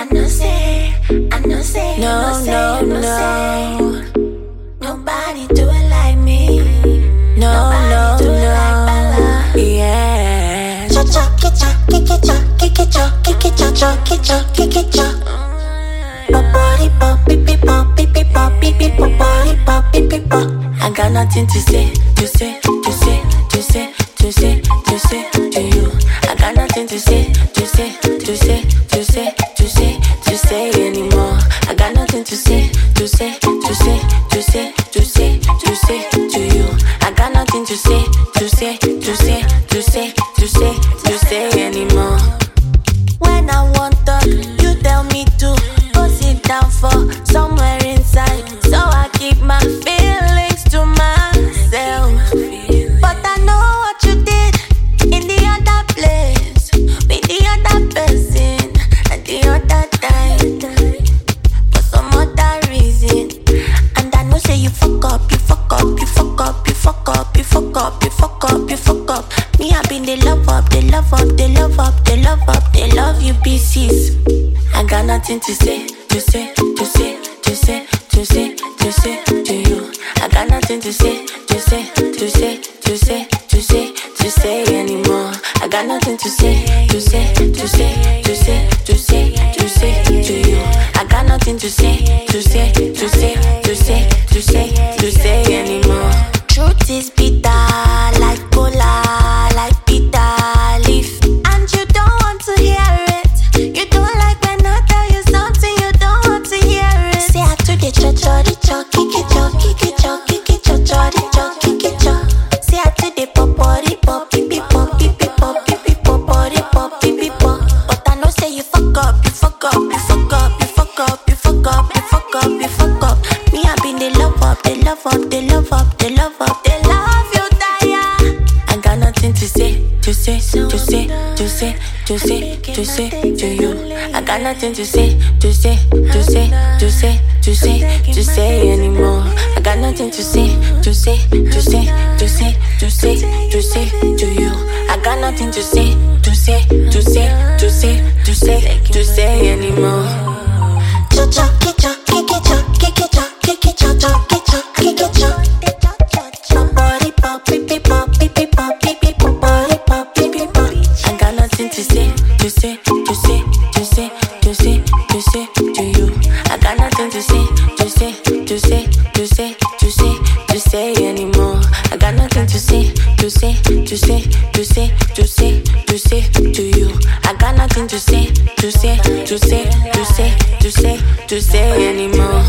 No. Nobody do it like me. No. Yeah. I got nothing to say to you. I got nothing to say anymore. I got nothing to say to you. I got nothing to say anymore. When I want to, you tell me to go sit down for somewhere inside, so I keep my feelings to myself. But I know what you did in the other place, with the other person and the other time, for some other reason. And I know say you fuck up. Me, I been they love you pieces. I got nothing to say to you. I got nothing to say anymore. I got nothing to say to you. I got nothing to say anymore. Truth is bitter like cola, like bitter leaf, and you don't want to hear it. You don't like when I tell you something, you don't want to hear it. Say I to the cho. Say I to the popori. But I know say you fuck up. Me, I been they love you, Daya. I got nothing to say to you. I got nothing to say anymore. I got nothing to say to you. I got nothing to say anymore. I got nothing to say to you. I got nothing to say anymore. I got nothing to say to you. I got nothing to say anymore.